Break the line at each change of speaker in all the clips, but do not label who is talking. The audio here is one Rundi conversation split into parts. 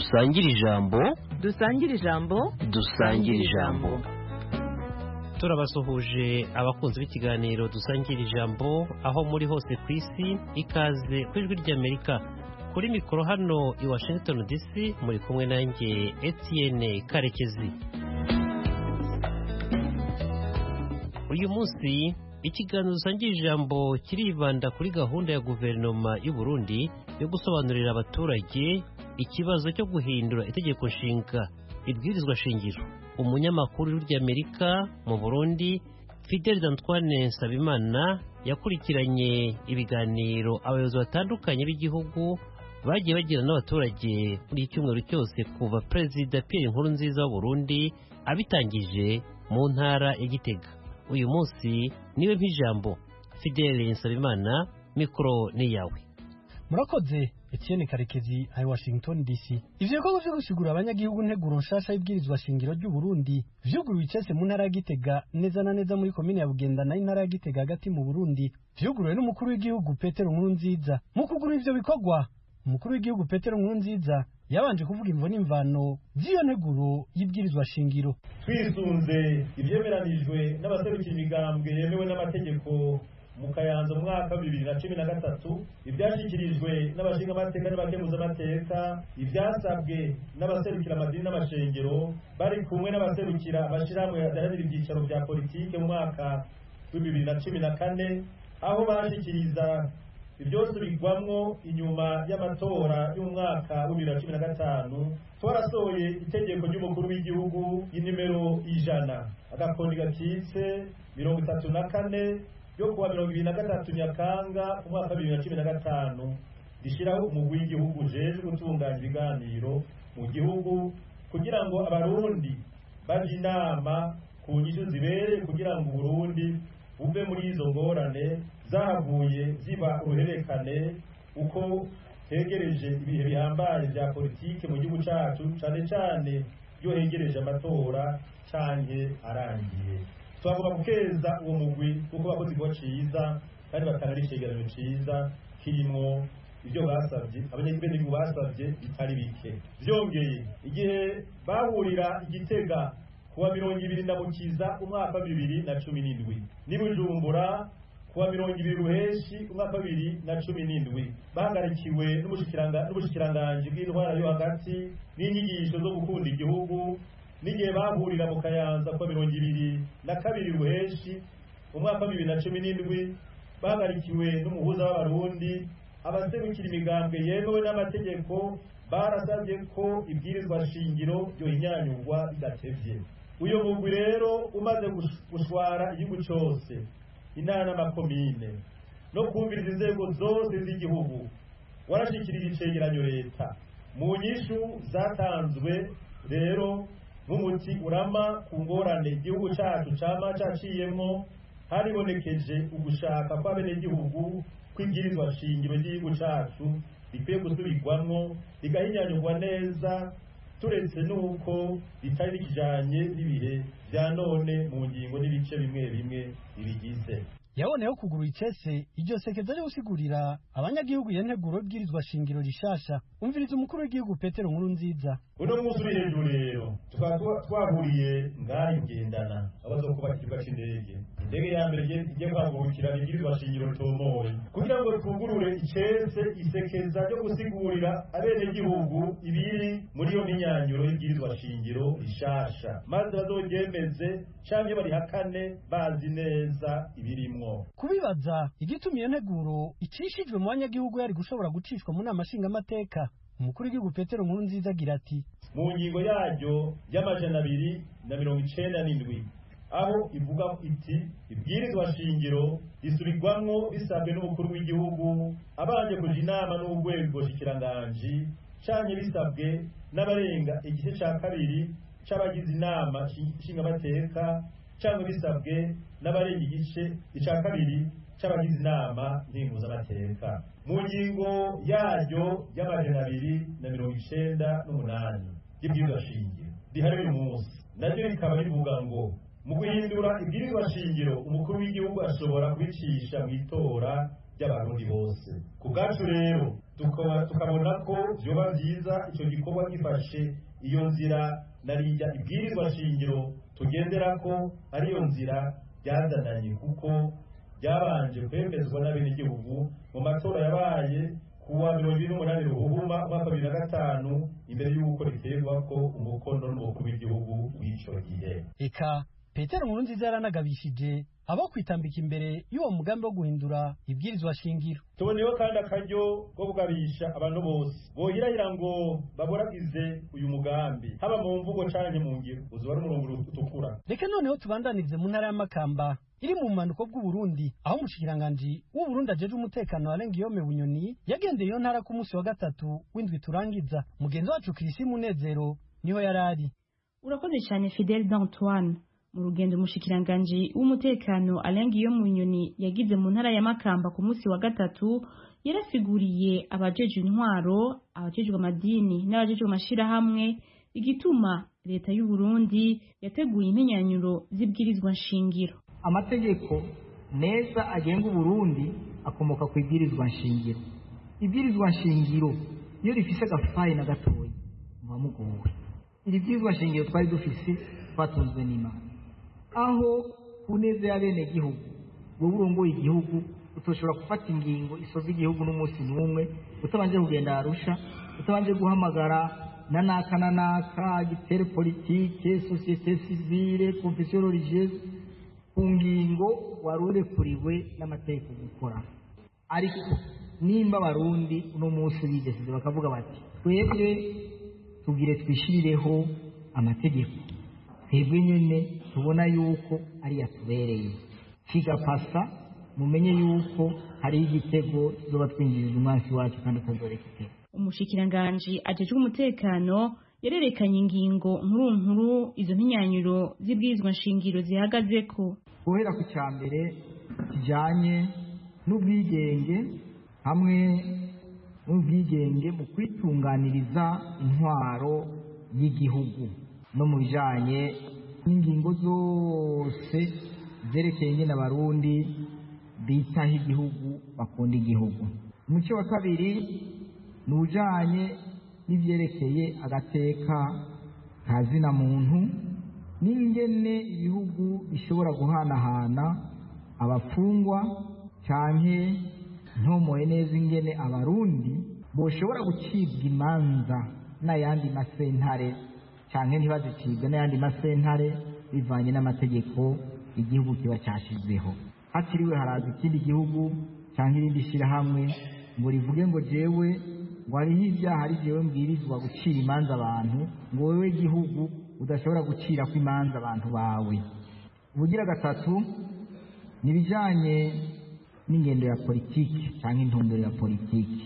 dusangire ijambo
dusangire ijambo.
turabasuhuje abakunzi b'ikiganiro dusangira ijambo aho muri hose ku isi. ikaze ku ijwi ry'Amerika kuri mikoro hano i Washington DC, muri kumwe nanjye Etienne Karekezi. uyu munsi ikiganiro dusangira ijambo kiribanda kuri gahunda ya guverinoma y'u Burundi yo gusobanurira abaturage ikibazo cyo guhindura itegeko nshinga ibwirizwa shingiro. umunyamakuru w'Amerika mu Burundi Fidel Antoine Nsabimana yakurikiranye ibiganiro abayobozi batandukanye b'igihugu bagiye bagira n'abaturage muri icyumweru cyose kuva Perezida Pierre Nkurunziza w'u Burundi abitangije mu ntara ya Gitega. uyu munsi niwe mpijambo. Fidel Nsabimana, mikoro ni yawe.
Murakoze Etienne Karekezi ari Washington DC. Ivyo bikorwa vyo gusigura abanyagihugu nteguro nshasha y'ibwirizwa shingiro ry'u Burundi vyuguruwe icese mu ntara ya Gitega, neza na neza muri komine ya Bugenda na intara ya Gitega hagati mu Burundi. Vyuguruwe n'umukuru w'igihugu Petero Nkurunziza. Mu kugura ivyo bikorwa, umukuru w'igihugu Petero Nkurunziza yabanje kuvuga imvo n'imvano z'iyo nteguro y'ibwirizwa shingiro.
Twisunze ivyemeranijwe n'abaserukira imigambwe yemewe n'amategeko mu Kayanza mu mwaka wa 2013, ibyashyikirijwe n'abashinga amateka n'abakemuza amateka, ibyasabwe n'abaserukira amadini n'amashengero bari kumwe n'abaserukira abashirahamwe adaharanira ibyicaro bya politike mu mwaka wa 2014, aho bashikiriza ibyosubirwamwo inyuma y'amatora y'umwaka wa 2015. twarasohoye itegeko ry'umukuru w'igihugu y'inimero 100 agakoni gakitse 34 yo kuwa 2023 Nyakanga umwaka wa 2015 rishiraho umugwi w'igihugu ujejwe gutunganya ibiganiro mu gihugu kugira ngo abarundi baje inama ku nyishu zibereye kugira ngo Burundi buve muri izo ngorane zahavuye ziba uruherekane uko hegereje ibihe bihambaye bya politike mu gihugu cyacu, cyane cyane yo hegereje amatora canke arangiye. Twagomba gukeza uwo mugwi kuko bakoze igikorwa ciza kandi batanga icegeranyo ciza kirimo ibyo basabye abanyagihugu basabye bitari bike. Vyongeye igihe bahurira Igitega kuwa 20 Ndamukiza umwaka wa 2017 ni Bujumbura kuwa 20 Ruheshi umwaka wa 2017 bahagarikiwe n'ubushikiranganje bw'intwara yo hagati n'inyigisho zo gukunda igihugu. N'igihe bahurira mu Kayanza kuwa 22 Ruheshi umwaka wa 2017 bahagarikiwe n'umuhuza w'abarundi, abaserukira imigambwe yemewe n'amategeko barasabye ko ibwirizwa shingiro ryo hinyanyurwa bidatevye. uyu mugwi rero umaze gushwara igihugu cyose, intara n'amakomine no kumviriza inzego zose z'igihugu, warashikirije icegeranyo leta. mu nyishu zatanzwe rero nk'umuti urama ku ngorane igihugu cyacu cama caciyemwo, haribonekeje ugushaka kw'abenegihugu kw'ibwirizwa shingiro ry'igihugu cyacu rikwiye gusubirwamwo rigahinyanyurwa neza, turetse n'uko ritari rikijanye n'ibihe vya none mu ngingo n'ibice bimwe bimwe bibigize.
Yaboneyeho kugura icese iryo sekeza ryo gusigurira abanyagihugu iyo nteguro y'ibwirizwa shingiro rishasha. Umviriza umukuru w'igihugu Petero Nkurunziza.
uno munsi uri hejuru rero tukaba twahuriye ngaho Bugendana abazokubaka ikibuga c'indege. indege ya mbere igiye kwagurukira ibwirizwa shingiro tomoye kugira ngo twugurure icese isekeza ryo gusigurira abenegihugu ibiri muri iyo minyanyuro y'ibwirizwa shingiro rishasha, maze bazoryemeze canke barihakane bazi neza ibirimwo.
Kubibaza igituma iyo nteguro icishijwe mu banyagihugu yari gushobora gucishwa mu nama nshingamateka, umukuru w'igihugu Petero Nkurunziza agira ati:
mu ngingo yaryo y'amajana 297 aho ivuga iti ibwirizwa shingiro risubirwamwo bisabwe n'umukuru w'igihugu abanje kuja inama n'urwego shikiranganji canke bisabwe n'abarenga igice ca kabiri c'abagize inama nshingamateka canke bisabwe n'abarenga igice ca kabiri c'abagize inama nkenguzamateka. mu ngingo yaryo y'amajana 298 y'ibwirizwa shingiro rihari uyu munsi naryo rikaba rivuga ngo mu guhindura ibwirizwa shingiro umukuru w'igihugu ashobora kubicisha mu itora by'abarundi bose. Ku bwacu rero tukabona ko vyoba vyiza ico gikorwa gifashe iyo nzira narijya ibwirizwa shingiro tugenderako ariyo nzira byazananye, kuko byabanje kwemezwa n'abenegihugu mu matora yabaye kuwa 28 Ruhuhuma umwaka 2005 imbere y'uko riterwa ko umukono n'umukuru w'igihugu w'ico gihe.
Eka Petero Nkurunziza yaranagabishije abo kwitambika imbere y'uwo mugambi wo guhindura ibwirizwa shingiro.
Tuboneyeho kandi akaryo ko kugabisha abantu bose bohirahira ngo baboragize uyu mugambi, haba mu mvugo canke mu ngiro, uzoba ari umurongo utukura.
Reka noneho tubandanirize mu ntara y'Amakamba iri mu manuko bw'u Burundi, aho umushikiranganji w'u Burundi ajeje umutekano Alengiyome Bunyoni yagendeye iyo ntara ku munsi wa gatatu w'indwi turangiza. Mugenzi wacu Kirisi Munezero niho yarari.
Urakoze cyane Fidel d'Antoine. Mu rugendo umushikiranganji w'umutekano Alengiyome Bunyoni yagize mu ntara ya Makamba ku munsi wa gatatu yarasiguriye abajeje intwaro, abajejwe amadini n'abajejwe amashirahamwe igituma leta y'u Burundi yateguye impenyanyuro z'ibwirizwa nshingiro.
Amategeko neza agenga Burundi akomoka ku ibwirizwa nshingiro. Ibwirizwa nshingiro iyo rifise agafayi na gatoyi mubamugowe. Iri bwirizwa nshingiro twari dufise twatunzwe n'Imana, aho kuneze y'abene gihugu wowe urongoye igihugu utoshobora gufata ingingo isoza igihugu n'umunsi n'umwe utabanje kugenda Arusha, utabanje guhamagara nanaka gitere politike, societe civile, confession religieuse ku ngingo warurekuriwe n'amategeko gukora. Ariko nimba Abarundi uno munsi bigeze bakavuga bati twebwe tugire twishirireho amategeko, twebwe nyene tubona yuko ari yatubereye kigapasa, mumenye yuko hari igitego zoba twinjirije umwansi wacu kandi atazoreka igitego.
Umushikiranganji ajejwe umutekano yarerekanye ingingo nkuru izo mpinyanyuro z'ibwirizwa nshingiro zihagazeko.
Guhera ku cyambere kijanye n'ubwigenge hamwe n'ubwigenge mu kwitunganiriza intwaro y'igihugu no mu bijanye n'ingingo zose zerekeye nyine Abarundi bitaho igihugu bakunda igihugu. Umuco wa kabiri ni ujanye n'ivyerekeye agateka ka zina muntu n'ingene ibihugu bishobora guhanahana abafungwa canke ntomoye neza ingene Abarundi boshobora gucibwa imanza n'ayandi masentare canke ntibazicibwe n'ayandi masentare bivanye n'amategeko igihugu kiba cyashizeho. Hatiriwe haraza ikindi gihugu canke irindi shirahamwe ngo rivuge ngo jewe ngo hariho ibyaha ari jewe mbwirizwa gucira imanza abantu, ngo wewe gihugu udashobora gucira ko imanza abantu bawe. Ubugira gatatu ni bijanye n'ingendo ya politiki canke intumbero ya politiki,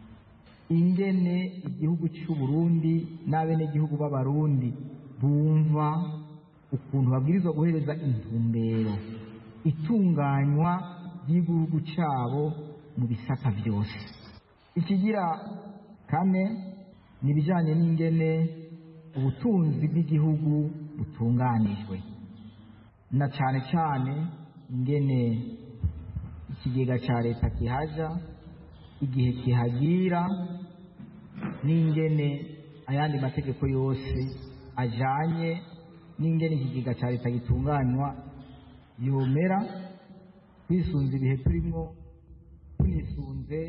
ingene igihugu cy'u Burundi n'abene gihugu b'Abarundi bumva ukuntu babwirizwa guhereza intumbero itunganywa ry'igihugu cyabo mu bisata byose. Ikigira kane ni bijanye n'ingene ubutunzi bw'igihugu butunganijwe, na cyane cyane ingene ikigega cya leta kihaja igihe kihagira, n'ingene ayandi mategeko yose ajanye n'ingene ikigega cya leta gitunganywa yomera twisunze ibihe turimo, tunisunze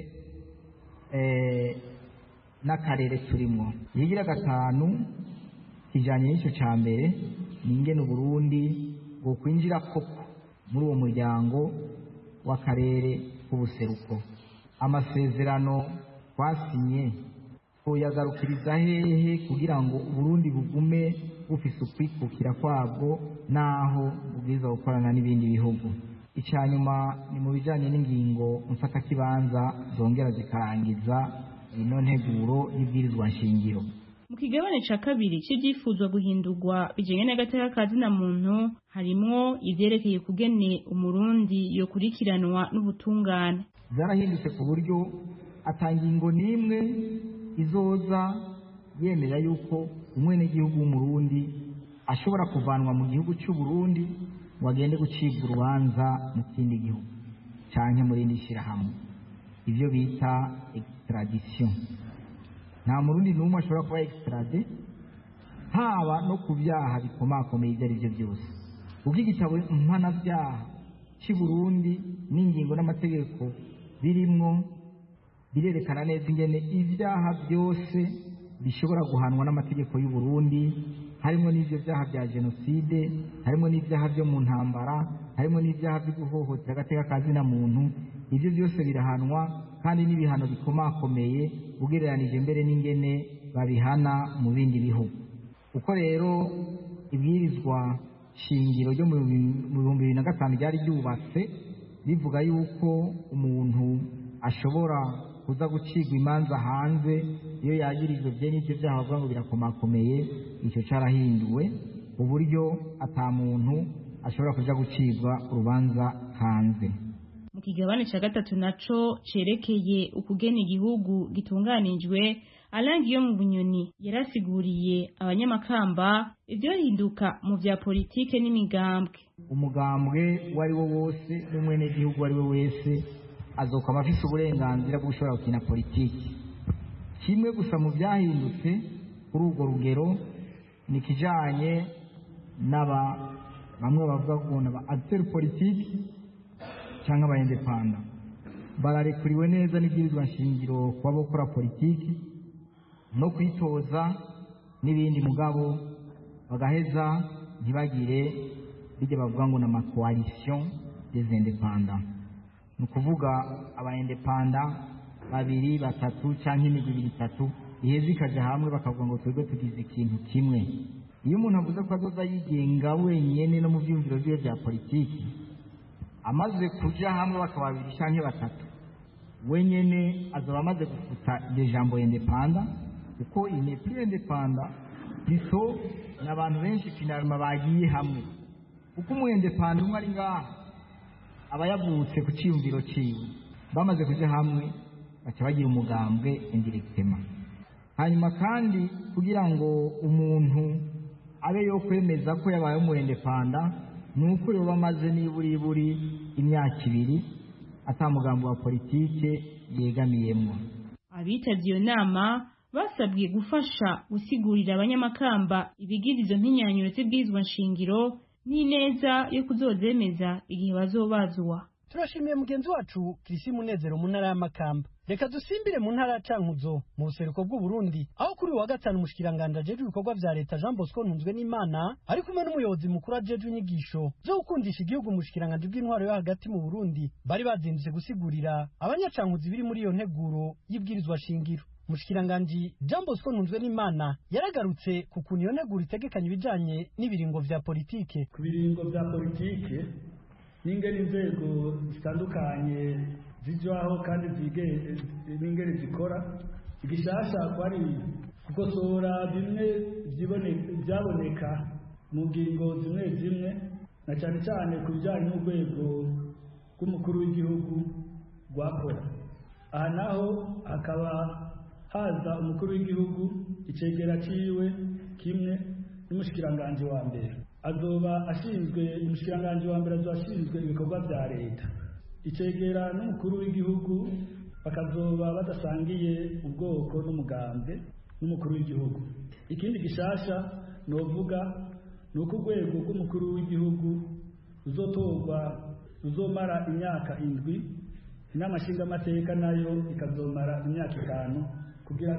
n'akarere turimo. Ikigira gatanu kijanye n'icyo cya mbere ni ingene Burundi bwo kwinjira koko muri uwo muryango w'akarere k'ubuseruko. Amasezerano twasinye twoyagarukiriza hehe kugira ngo Burundi bugume bufise ukwikukira kwabwo naho bubwiza gukorana n'ibindi bihugu. Icyanyuma ni mu bijanye n'ingingo mfatakibanza zongera zikarangiza ino nteguro y'ibwirizwa nshingiro.
Mu kigabane ca kabiri cy'ivyifuzwa guhindurwa bijanye n'agateka ka zina muntu harimwo ivyerekeye kugene umurundi yokurikiranwa n'ubutungane.
Zarahindutse ku buryo atangingo n'imwe izoza yemera yuko umwenegihugu w'umurundi ashobora kuvanwa mu gihugu cy'u Burundi ngo agende gucibwa urubanza mu kindi gihugu canke muri indi shirahamwe. ibyo bita extradition. Nta murundi n'umwe ashobora kuba extrade haba no ku byaha bikomakomeye ibyo ari byo byose. Ubwo igitabo mpanabyaha cy'i Burundi n'ingingo n'amategeko birimwo birerekana neza ingene ibyaha byose bishobora guhanwa n'amategeko y'u Burundi, harimo n'ibyo byaha bya jenoside, harimo n'ibyaha byo mu ntambara, harimo n'ibyaha byo guhohotera agateka kazina muntu. Ibyo byose birahanwa kandi n'ibihano bikomakomeye ugereranije mbere n'ingene babihana mu bindi bihugu. Uko rero ibwirizwa shingiro ryo mu 2005 ryari ryubatse rivuga yuko umuntu ashobora kuza gucigwa imanza hanze iyo yagirijwe bye n'ibyo byaha bavuga ngo birakomakomeye, icyo cyarahinduwe uburyo ata muntu ashobora kuja gucibwa urubanza hanze.
Mu kigabane cya gatatu naco cerekeye ukugena igihugu gitunganijwe, Alangi yo mu Bunyoni yarasiguriye abanyamakamba ibyohinduka mu bya politike n'imigambwe.
Umugambwe wari wo wose n'umwene gihugu wari we wese azokaba afise uburenganzira bwo gushobora gukina politiki. Kimwe gusa mu byahindutse kuri urwo rugero ni kijanye bamwe bavuga ngo n'aba acteur politique cyangwa aba independent bararekuriwe neza n'ibwirizwa nshingiro kuba bakora politiki no kwitoza n'ibindi, mugabo bagaheza ntibagire bijya bavuga ngo n'ama coalition des indépendants. Ni ukuvuga aba independent babiri batatu cyangwa imigwi ibiri itatu iheza ikaja hamwe bakavuga ngo twebwe tugize ikintu kimwe. Iyo umuntu avuze ko azoza yigenga wenyene no mu byumviro byiwe bya politiki, amaze kuja hamwe bakaba babiri cyangwa batatu, wenyene azoba amaze gufuta iryo jambo independent, kuko il n'est plus indépendant biso n'abantu benshi finalima bagiye hamwe. Kuko umu independent umwe ari ngaha aba yavutse ku cyiyumviro ciwe, bamaze kuja hamwe baca bagira umugambwe indirectement. Hanyuma kandi kugira ngo umuntu abe yo kwemeza ko yabaye umu independent nuko yoba amaze niburi imyaka 2 atamugambo wa politike yegamiyemwo.
Abitavye iyo nama basabwe gufasha gusigurira abanyamakamba ibigize izo mpinyanyuro z'ibwirizwa nshingiro n'ineza yo kuzozemeza igihe bazobazwa.
Turashimiye mugenzi wacu Kirisi Munezero mu ntara y'Amakamba. Reka dusimbire mu ntara ya Cankuzo mu buseruko bw'u Burundi, aho kuri wa gatanu umushikiranganje ajeje ibikorwa vya leta Jean Bosco Ntunzwenimana ari kumwe n'umuyobozi mukuru ajeje inyigisho zo gukundisha igihugu umushikiranganje bw'intwaro yo hagati mu Burundi bari bazindutse gusigurira abanyacankuzi biri muri iyo nteguro y'ibwirizwa shingiro. Umushikiranganje Jean Bosco Ntunzwenimana yaragarutse ku kuntu iyo nteguro itegekanya ibijanye n'ibiringo vya politike.
Ku biringo vya politike n'ingene inzego zitandukanye zijwaho kandi n'ingene zikora, igishasha kwari gukosora bimwe byaboneka mu ngingo zimwe na cyane cyane ku bijyanye n'urwego rw'umukuru w'igihugu rwakora. Aha naho hakaba haza umukuru w'igihugu icegera ciwe kimwe n'umushikiranganje wa mbere azoba ashinzwe, umushikiranganje wa mbere azoba ashinzwe ibikorwa bya leta, icegera n'umukuru w'igihugu bakazoba badasangiye ubwoko n'umugambwe n'umukuru w'igihugu. Ikindi gishasha novuga nuko urwego rw'umukuru w'igihugu ruzotorwa ruzomara imyaka 7, n'amashingamateka nayo ikazomara imyaka 5 kugira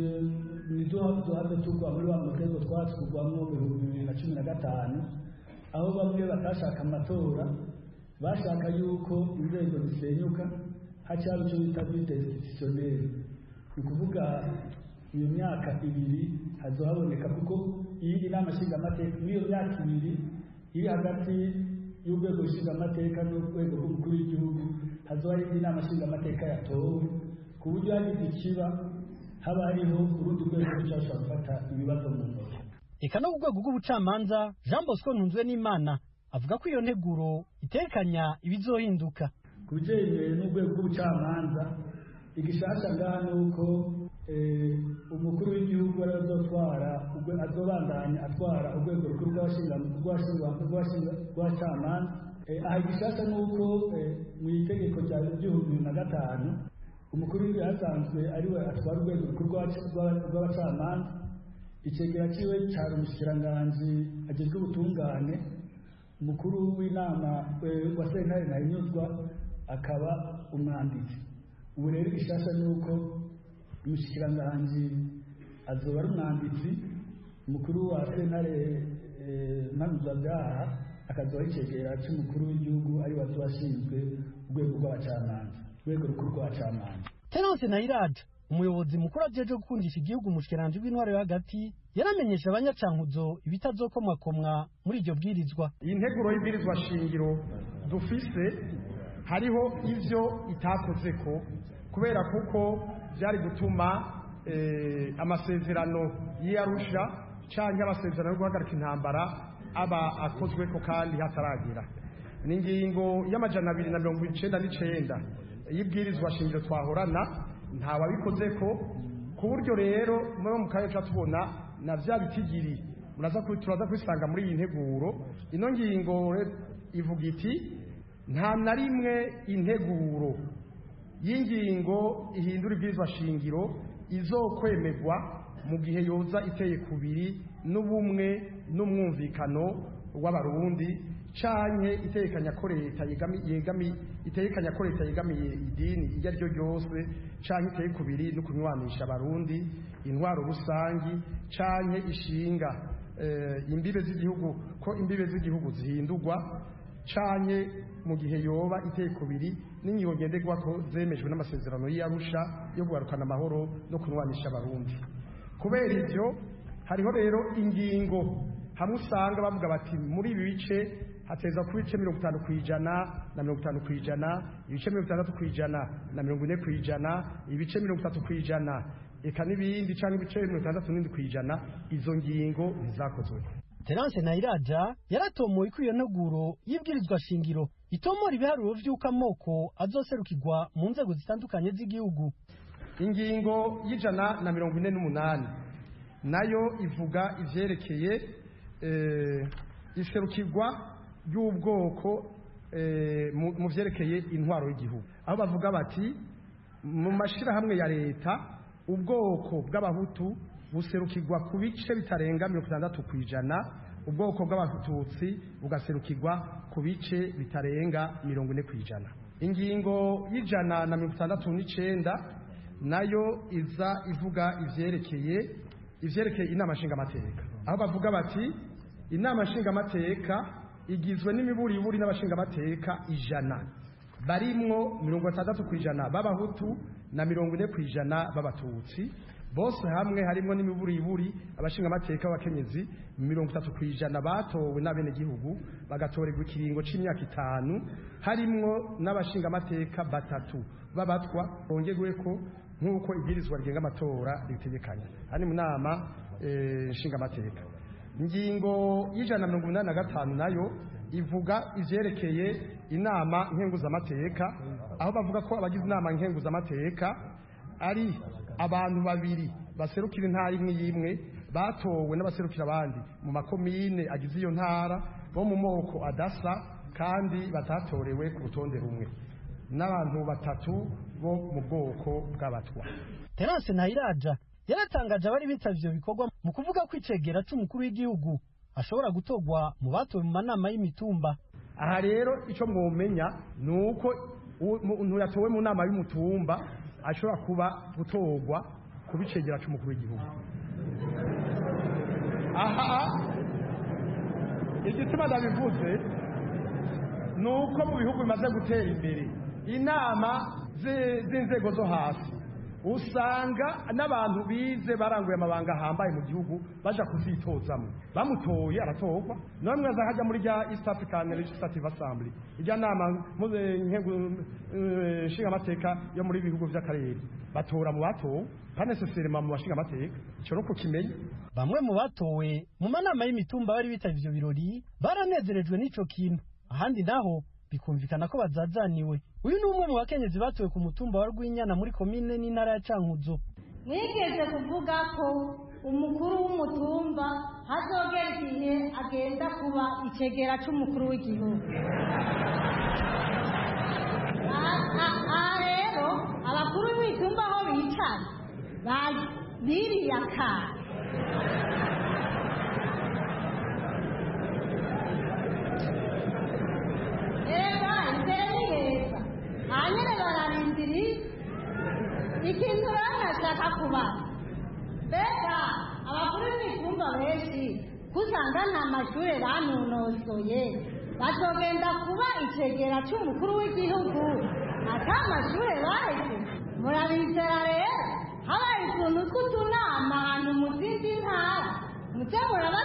nizohave tugwa muri wa mutego twatugwamo mu 2015, aho bamwe batashaka amatora bashaka yuko inzego zisenyuka hacyaba icyo bita vide institutionnel. Ni ukuvuga iyo myaka 2 hazohaboneka, kuko iyi nama nshingamateka muri iyo myaka 2 iri hagati y'urwego nshingamateka n'urwego rw'umukuru w'igihugu hazoba ari inama nshingamateka yatowe, ku buryo hagize ikiba haba hariho urundi rwego rushobora gufata ibibazo mu ntoki.
Eka no ku rwego rw'ubucamanza Jean Bosco Ntunzwenimana avuga ko iyo nteguro itekanya ibizohinduka.
Ku bijyanye n'urwego rw'ubucamanza, igishasha ngaha ni uko umukuru w'igihugu azobandanya atwara urwego rukuru rw'abacamanza. Aha igishasha ni uko mu itegeko rya 2005 umukuru w'igihugu yasanzwe ariwe atwara urwego rukuru rw'abacamanza, icegera ciwe cari umushikiranganji ajejwe ubutungane, umukuru w'inama wa sentare ntahinyuzwa akaba umwanditsi. Ubu rero igishasha ni uko umushikiranganji azoba ari umwanditsi, umukuru wa sentare mpanuzabyaha akazoba icegera c'umukuru w'igihugu ariwe azoba ashinzwe urwego rw'abacamanza, urwego rukuru rw'abacamanza.
Terence Nahiraja, umuyobozi mukuru ajeje gukundisha igihugu umushikiranje w'intwaro yo hagati, yaramenyesha abanyacankuzo ibitazokomwakomwa muri iryo bwirizwa.
Iyi nteguro y'ibwirizwa shingiro dufise hariho ivyo itakozeko kubera kuko byari gutuma amasezerano y'Arusha canke amasezerano yo guhagarika intambara aba akozweko kandi hataragira. N'ingingo y'amajana 299 y'ibwirizwa shingiro twahorana nta wabikozeko, ku buryo rero mu kaye tubona na vya bitigiri turaza kwisanga muri iyi nteguro. Ino ngingo ivuga iti nta na rimwe integuro y'ingingo ihindura ibwirizwa shingiro izokwemerwa mu gihe yoza iteye kubiri n'ubumwe n'umwumvikano w'abarundi canke itekanya ko leta yegamiye idini iryo ari ryo ryose canke iteye kubiri no kunywanisha abarundi, intwaro rusangi canke ishinga imbibe z'igihugu ko imbibe z'igihugu zihindurwa canke mu gihe yoba iteye kubiri n'ingingo ngenderwa ko zemejwe n'amasezerano y'Arusha yo guharukana amahoro no kunywanisha abarundi. Kubera ivyo hariho rero ingingo hamwe usanga bavuga bati muri ibi bice hateza ku bice 50% na 50%, ibice 60% na 40%, ibice 30%, eka n'ibindi canke ibice 67%, izo ngingo ntizakozwe.
Terence Nahiraja yaratomoye ko iyo nteguro y'ibwirizwa shingiro itomora ibiharuro vy'uko amoko azoserukirwa mu nzego zitandukanye z'igihugu.
Ingingo y'148 nayo ivuga ivyerekeye iserukirwa ry'ubwoko mu vyerekeye intwaro y'igihugu, aho bavuga bati mu mashirahamwe ya leta ubwoko bw'abahutu buserukirwa ku bice bitarenga 60%, ubwoko bw'abatutsi bugaserukirwa ku bice bitarenga 40%. Ingingo y'169 nayo iza ivuga ivyerekeye inama nshingamateka, aho bavuga bati inama nshingamateka igizwe n'imiburiburi n'abashingamateka 100 barimwo 60% b'abahutu na 40% b'abatutsi, bose hamwe harimo n'imiburiburi abashingamateka b'abakenyezi 30% batowe n'abene gihugu bagatorerwa ikiringo c'imyaka 5, harimwo n'abashingamateka 3 babatwa bongerweko nk'uko ibwirizwa rigenga amatora ritegekanya hani mu nama nshingamateka. Ingingo y'185 nayo ivuga ivyerekeye inama nkenguzamateka, aho bavuga ko abagize inama nkenguzamateka ari abantu babiri baserukira intara imwe y'imwe batowe n'abaserukira abandi mu makomine agize iyo ntara bo mu moko adasa kandi batatorewe ku rutonde rumwe, n'abantu 3 bo mu bwoko bw'abatwa.
Terence Nahiraja yaratangaje abari bitavye bikorwa mu kuvuga ko icegera c'umukuru w'igihugu ashobora gutorwa mu batowe mu manama y'imitumba.
Aha rero ico mwomenya nuko umuntu yatowe mu nama y'umutumba ashobora kuba gutorwa ku bicegera c'umukuru w'igihugu. Aha igituma ndabivuze nuko mu bihugu bimaze gutera imbere inama z'inzego zo hasi usanga n'abantu bize baranguye amabanga ahambaye mu gihugu baja kuzitozamo, bamutoye aratorwa. Namwe azahajya muri rya East African Legislative Assembly, irya nama nshingamateka yo muri bihugu vy'akarere, batora mu batowe panesesirema mu bashingamateka. Ico no kukimenya.
Bamwe mu batowe mu manama y'imitumba bari bitavye ivyo birori baranezerejwe n'ico kintu, ahandi naho bikumvikana ko bazazaniwe. Uyu ni umwe mu bakenyezi batowe ku mutumba wa Rwinyana muri komine n'intara ya Cankuzo.
Mwigeze kuvuga ko umukuru w'umutumba hazogera igihe agenda kuba icegera c'umukuru w'igihugu. rero abakuru b'imitumba aho bicara biriye akana imbere ni heza hanyuma bararindiri ikintu banashaka kubaza mbega abakuru b'imitumba benshi kusanga nta mashuri banonosoye bazogenda kuba icegera cy'umukuru w'igihugu ata mashuri baheze murabizera rero habaye utuntu tw'utunama ahantu mu zindi ntara muze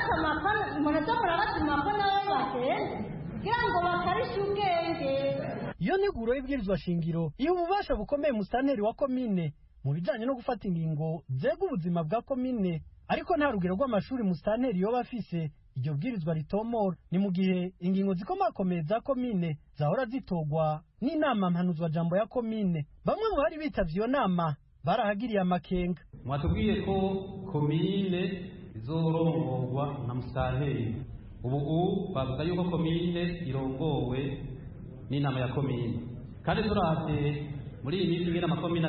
murabatuma ko nabo bagenda kugira ngo bakarishe ubwenge.
iyo nteguro y'ibwirizwa shingiro iyo ububasha bukomeye musitanteri wa komine mu bijyanye no gufata ingingo zega ubuzima bwa komine, ariko nta rugero rw'amashuri musitanteri yoba afise iryo bwirizwa ritomora. Ni mu gihe ingingo zikomakomeye za komine zahora zitogwa n'inama mpanuzwajambo ya komine. Bamwe mu bari bitavye iyo nama barahagiriye amakenga.
Mwatubwiye ko komine izorongorwa na musitanteri. Ubu bavuga yuko komine irongowe n'inama ya komine, kandi turavye muri iyi minsi ngena amakomine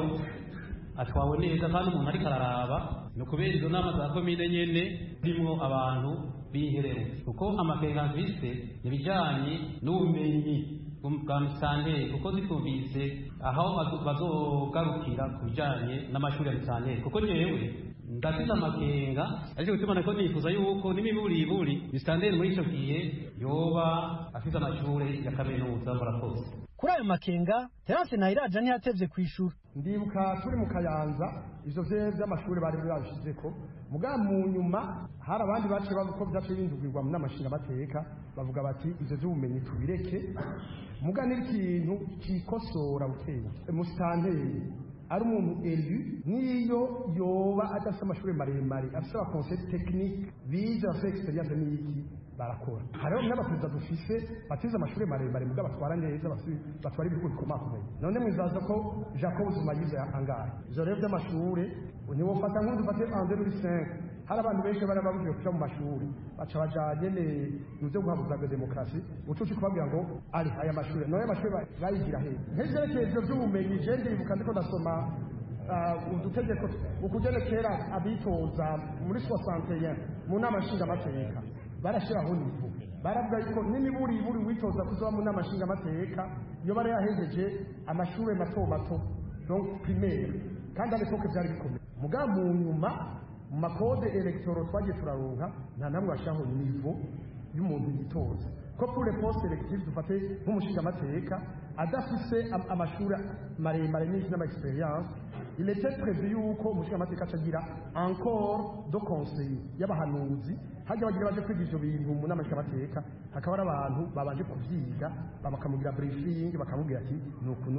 atwawe neza, kandi umuntu ariko araraba ni ukubera izo nama za komine nyene zimwo abantu biherereye, kuko amakenga mfise ibijanye n'ubumenyi bwa musitanteri, kuko zitumvise aho bazogarukira ku bijanye n'amashuri ya musitanteri, kuko jewe ndafite amakenga ariko gutuma ko nifuza yuko n'imiburiburi musitanteri muri ico gihe yoba afite amashuri ya kaminuza murakoze.
Kuri ayo makenga Terence Ntayiraja ntiyatevye kwishura.
Ndibuka turi mu Kayanza ivyo vy'amashuri bari babishizeko, muga mu nyuma hari abandi bace bavuga ko vyace bindugirwa mu namashinga bateka, bavuga bati ivyo vy'ubumenyi tubireke, muga n'ikintu kikosora bukeye musitanteri ari umuntu elu niyo yoba adafite amashuri maremare afite abakonseil technique bize bafite experience n'iki barakora. Hariho n'abaperezida dufise batize amashuri maremare muga batwara neza, batwara ibihugu bikomakomeye. None mwizaza ko Jacob Zuma yize angahe ivyo rero vy'amashuri niwofata nk'undi ufate en 2005 hari abantu benshi bari babugiye kuja mu mashuri baca bajanye n'ivyo guhabuza demokarasi, ucuci kubabwira ngo ari aya mashuri noye amashuri bayigira he ntegerekeye ivyo vy'ubumenyi. Je ndibuka ndiko ndasoma udutegeko ukugerekera abitoza muri 61 mu nama nshingamateka barashiraho nivo, baravuga yuko n'imiburiburi witoza kuzoba mu nama nshingamateka iyo bari yahejeje amashuri mato mato donc primaire, kandi ariko vyari bikomeye. Muga mu nyuma mu makode electoro twagiye turaronka nta namwe bashaho nivo y'umuntu yitoza ko pour les postes électifs dufate nk'umushingamateka adafise amashuri maremare n'iki n'ama experience, il était prévu yuko umushingamateka acagira encore de conseil y'abahanuzi hajya bagira baje kwiga ivyo bintu mu namashingamateka, hakaba ari abantu babanje kuvyiga bakamugira briefing bakamubwira ati nuku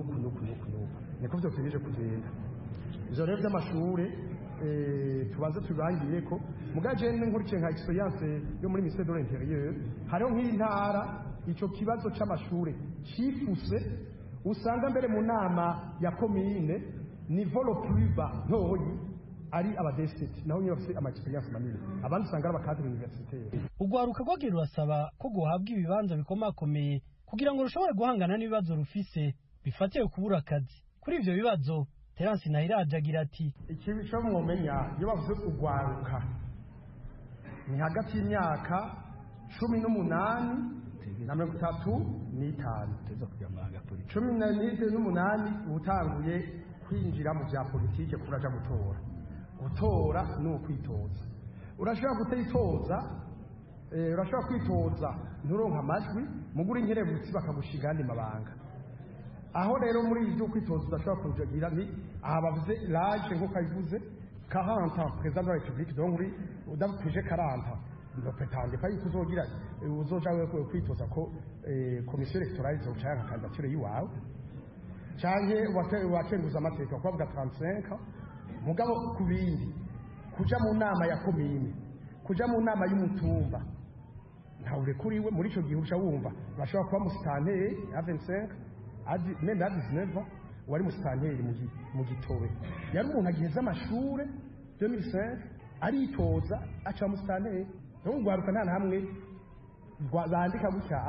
niko vyo tugejeje kugenda. Ivyo rero vy'amashuri tubanze tubangire ko mugaje nkurikiye nka experience yo muri ministère de l'intérieur, hariho nk'intara ico kibazo c'amashuri cifuse usanga mbere mu nama ya komine niveau le plus bas ntoyi ari abadesiti naho nyine bafite ama experience manini, abandi usanga ari abakadre universitaire.
Ugwaruka rwagiye rurasaba ko guhabwa ibibanza bikomakomeye kugira ngo rushobore guhangana n'ibibazo rufise bifatiye kubura akazi. Kuri ivyo bibazo Terence Ntayiraja agira ati
ikibi cyo mwomenya iyo bavuze ugwaruka ni hagati y'imyaka 18 na 35 teza kujamanga polisi 18 utanguye kwinjira mu bya politike kuraja gutora no kwitoza. Urashobora kwitoza nturonka amajwi mugura inkerebutsi bakagushiga andi mabanga. Aho rero muri ibyo kwitoza udashobora kujagira ni aha bavuze l'âge nko kayivuze 40 ans président de la République, donc uri udafuje 40 ndo petande pa yukuzogira uzoja wewe kwitoza ko commission electorale zo cyanga kandidature yiwawe canke wakenguza amateka kwavuga 35 mugabo kubindi kuja mu nama ya komine kuja mu nama y'umutumba ntawure kuriwe muri ico gihe uca wumva bashobora kuba musitanteri ya 25 même à 19 ans wari musitanteri mu gitobe yari umuntu agiheza amashure 2005 aritoza aca musitanteri no gwaruka nta hamwe bandika gutya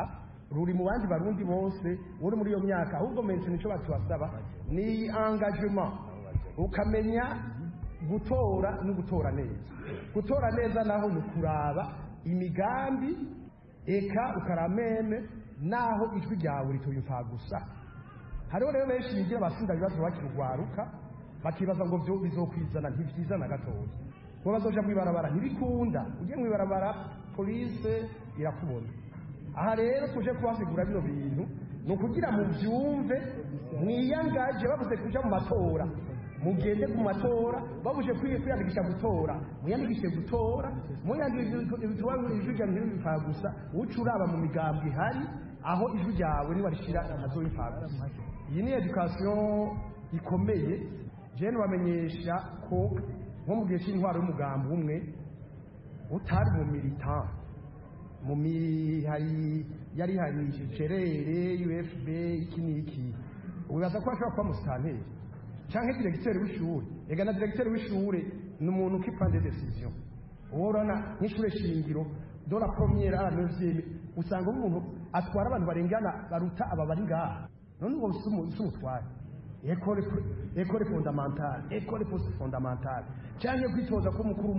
ruri mu bandi barundi bose uri muri iyo myaka ahubwo menshi nicyo batubasaba ni engagement ukamenya gutora no gutora neza gutora neza naho ni kuraba imigambi eka ukaramene naho ijwi ryawe rituyumva gusa hariho rero benshi bigira basinda ibibazo bakirugwaruka bakibaza ngo byo bizokwizana ntivyizana gatoya ngo bazoja mwibarabara ntibikunda ugiye mwibarabara police irakubona aha rero tuje kubasigura bino bintu ni ukugira mu byumve mwiyangaje bavuze kuja mu matora mugende ku matora babuje kwiyandikisha gutora muyandikishe gutora muyandikishe ijwi gusa ucuraba mu migambi ihari aho ijwi ryawe nibarishira azoyipfa gusa iyi ni education ikomeye je nubamenyesha ko nko mu gihe cy'intwaro y'umugambi umwe utari mu militant mu mihari yari hari cerere UFB iki niki ubaza ko ashobora kuba musitanteri canke directeur w'ishure ega na directeur w'ishure ni umuntu qui prend des décisions urana nk'ishure shingiro dans la première à la neuvième usanga umuntu atwara abantu barengana baruta aba bari ngaha none ngo usumutware école fondamentale école post fondamentale canke kwitoza ko mukuru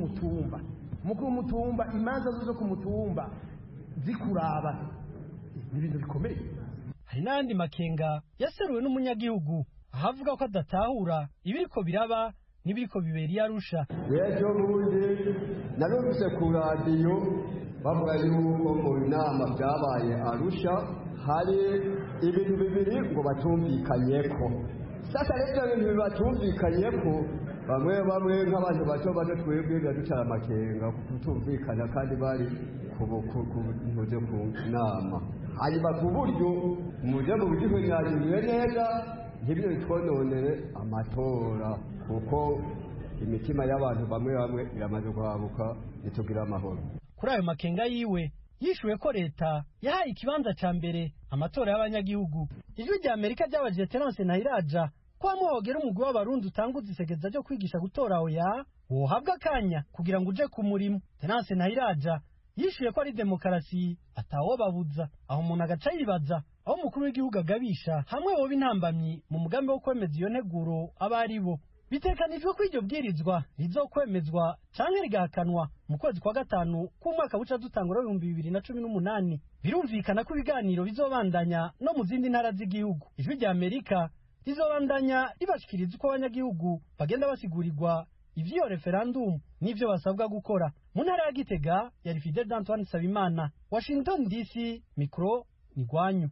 mutumba imanza zo ku mutumba zikuraba n'ibintu bikomeye.
Hari n'andi makenga yaseruwe n'umunyagihugu ahavuga ko adatahura ibiriko biraba n'ibiriko bibera Arusha.
Yejo bundi narumvise ku radiyo bavuga yuko mu nama byabaye Arusha hari ibintu bibiri ngo batumvikanyeko. Sasa rero ibintu batumvikanyeko bamwe nk'abantu bato twebwe ducara amakenga kutumvikana kandi bari kubuze ku nama hanyuma ku buryo muje mu buryo bwanyiriwe neza ntibyo bitwononere amatora kuko imitima y'abantu bamwe iramaze guhabuka nitugira amahoro.
Kuri ayo makenga yiwe yishuwe ko leta yahaye ikibanza ca mbere amatora y'abanyagihugu. Ijwi rya Amerika ryabajije Terence Ntahiraja ko amuhogera umugwi w'abarundi utanguza isegeza ryo kwigisha gutora oya wohabwa akanya kugira ngo uje ku murimo. Terence Ntahiraja yishuye ko ari demokarasi atawo babuza aho umuntu agaca yibaza aho umukuru w'igihugu agabisha hamwe woba intambamyi mu mugambi wo kwemeza iyo nteguro abari bo. Bitekanijwe ko iryo bwirizwa rizokwemezwa canke rigahakanwa mu kwezi kwa gatanu k'umwaka buca dutangura 2018. Birumvikana ko ibiganiro bizobandanya no mu zindi ntara z'igihugu. Ijwi rya Amerika rizobandanya ribashikiriza uko abanyagihugu bagenda basigurirwa ivyo referendum n'ivyo basabwa gukora. Mu ntara ya Gitega yari Fidel Antoine Sabimana, Washington DC, mikro ni gwanyu.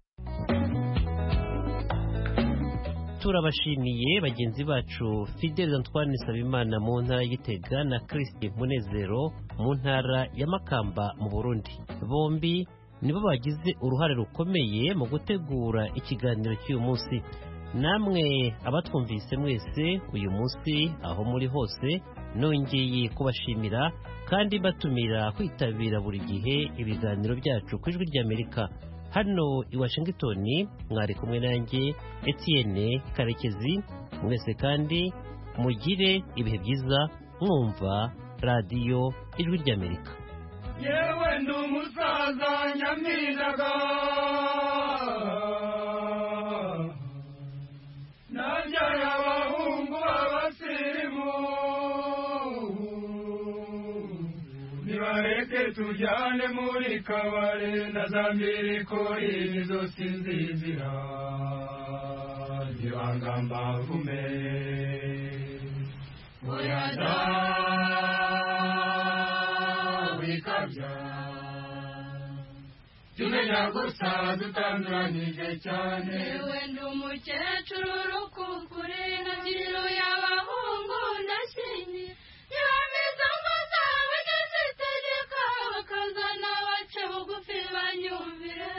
Turabashimiye bagenzi bacu Fidel Antoine Sabimana mu ntara ya Gitega na Christian Munezero mu ntara ya Makamba mu Burundi. Bombi nibo bagize uruhare rukomeye mu gutegura ikiganiro cy'uyu munsi. Namwe abatwumvise mwese uyu munsi aho muri hose nongeye kubashimira kandi batumira kwitabira buri gihe ibiganiro byacu ku Ijwi rya Amerika. Hano i Washington mwari kumwe nanjye Etienne Karekezi. Mwese kandi mugire ibihe byiza mwumva radiyo Ijwi rya Amerika.
Yewe ndumusaza nyaminaga najyaye abahungu b'abasirimu nibareke tujyane muri kabare na za mbirikori nizo sinzizira zibanga mbavume oya da wikabya tumenya gusa dutanduranyije cyane yewe ndi umukecuru rukukure nabyiro y'abahungu ndashimye yameza amaza abanyazitegeka bakazana bace bugufi banyumvire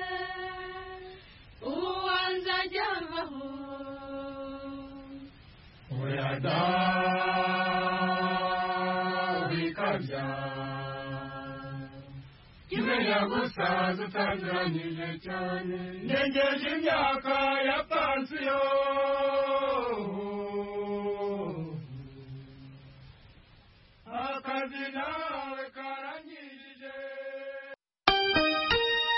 uwanza ajyavaho oya da wikabya tumenya gusa dutanduranyije cyane ntegeje imyaka ya pansiyo akazi nawe karangiye.